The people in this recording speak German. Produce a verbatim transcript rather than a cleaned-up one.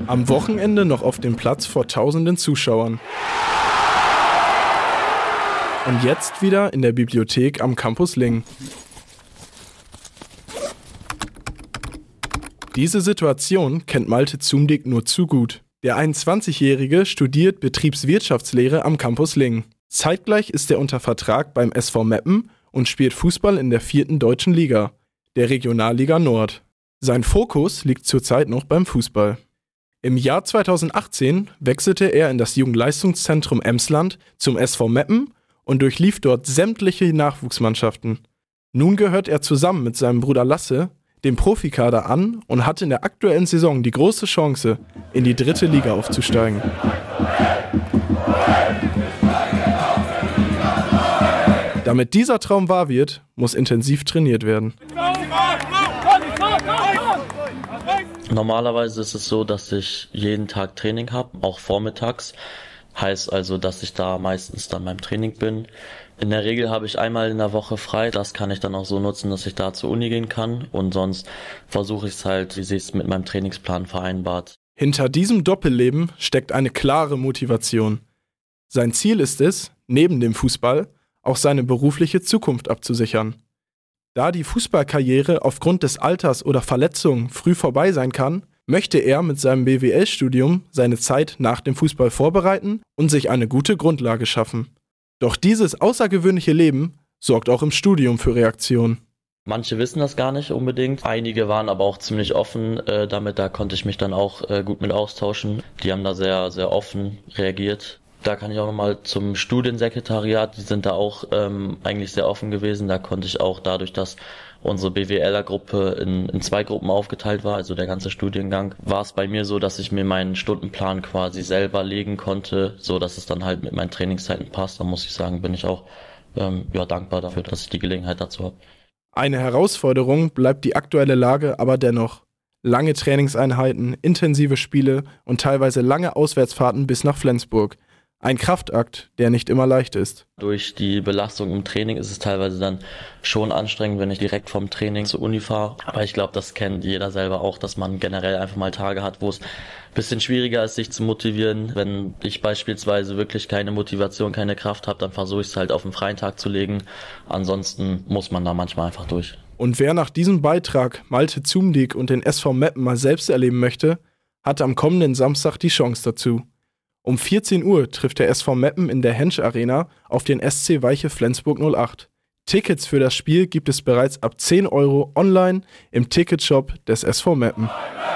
Am Wochenende noch auf dem Platz vor tausenden Zuschauern. Und jetzt wieder in der Bibliothek am Campus Lingen. Diese Situation kennt Malte Zumdick nur zu gut. Der einundzwanzigjährige studiert Betriebswirtschaftslehre am Campus Lingen. Zeitgleich ist er unter Vertrag beim S V Meppen und spielt Fußball in der vierten deutschen Liga, der Regionalliga Nord. Sein Fokus liegt zurzeit noch beim Fußball. Im Jahr zweitausendachtzehn wechselte er in das Jugendleistungszentrum Emsland zum S V Meppen und durchlief dort sämtliche Nachwuchsmannschaften. Nun gehört er zusammen mit seinem Bruder Lasse dem Profikader an und hat in der aktuellen Saison die große Chance, in die dritte Liga aufzusteigen. Damit dieser Traum wahr wird, muss intensiv trainiert werden. Normalerweise ist es so, dass ich jeden Tag Training habe, auch vormittags. Heißt also, dass ich da meistens dann beim Training bin. In der Regel habe ich einmal in der Woche frei. Das kann ich dann auch so nutzen, dass ich da zur Uni gehen kann. Und sonst versuche ich es halt, wie sich es mit meinem Trainingsplan vereinbart. Hinter diesem Doppelleben steckt eine klare Motivation. Sein Ziel ist es, neben dem Fußball auch seine berufliche Zukunft abzusichern. Da die Fußballkarriere aufgrund des Alters oder Verletzungen früh vorbei sein kann, möchte er mit seinem B W L-Studium seine Zeit nach dem Fußball vorbereiten und sich eine gute Grundlage schaffen. Doch dieses außergewöhnliche Leben sorgt auch im Studium für Reaktionen. Manche wissen das gar nicht unbedingt. Einige waren aber auch ziemlich offen äh, damit. Da konnte ich mich dann auch äh, gut mit austauschen. Die haben da sehr, sehr offen reagiert. Da kann ich auch nochmal zum Studiensekretariat, die sind da auch ähm, eigentlich sehr offen gewesen. Da konnte ich auch dadurch, dass unsere B W L-Gruppe in, in zwei Gruppen aufgeteilt war, also der ganze Studiengang, war es bei mir so, dass ich mir meinen Stundenplan quasi selber legen konnte, so dass es dann halt mit meinen Trainingszeiten passt. Da muss ich sagen, bin ich auch ähm, ja, dankbar dafür, dass ich die Gelegenheit dazu habe. Eine Herausforderung bleibt die aktuelle Lage aber dennoch. Lange Trainingseinheiten, intensive Spiele und teilweise lange Auswärtsfahrten bis nach Flensburg. Ein Kraftakt, der nicht immer leicht ist. Durch die Belastung im Training ist es teilweise dann schon anstrengend, wenn ich direkt vom Training zur Uni fahre. Aber ich glaube, das kennt jeder selber auch, dass man generell einfach mal Tage hat, wo es ein bisschen schwieriger ist, sich zu motivieren. Wenn ich beispielsweise wirklich keine Motivation, keine Kraft habe, dann versuche ich es halt auf den freien Tag zu legen. Ansonsten muss man da manchmal einfach durch. Und wer nach diesem Beitrag Malte Zumdick und den S V Meppen mal selbst erleben möchte, hat am kommenden Samstag die Chance dazu. Um vierzehn Uhr trifft der S V Meppen in der Hensch Arena auf den S C Weiche Flensburg null acht. Tickets für das Spiel gibt es bereits ab zehn Euro online im Ticketshop des S V Meppen.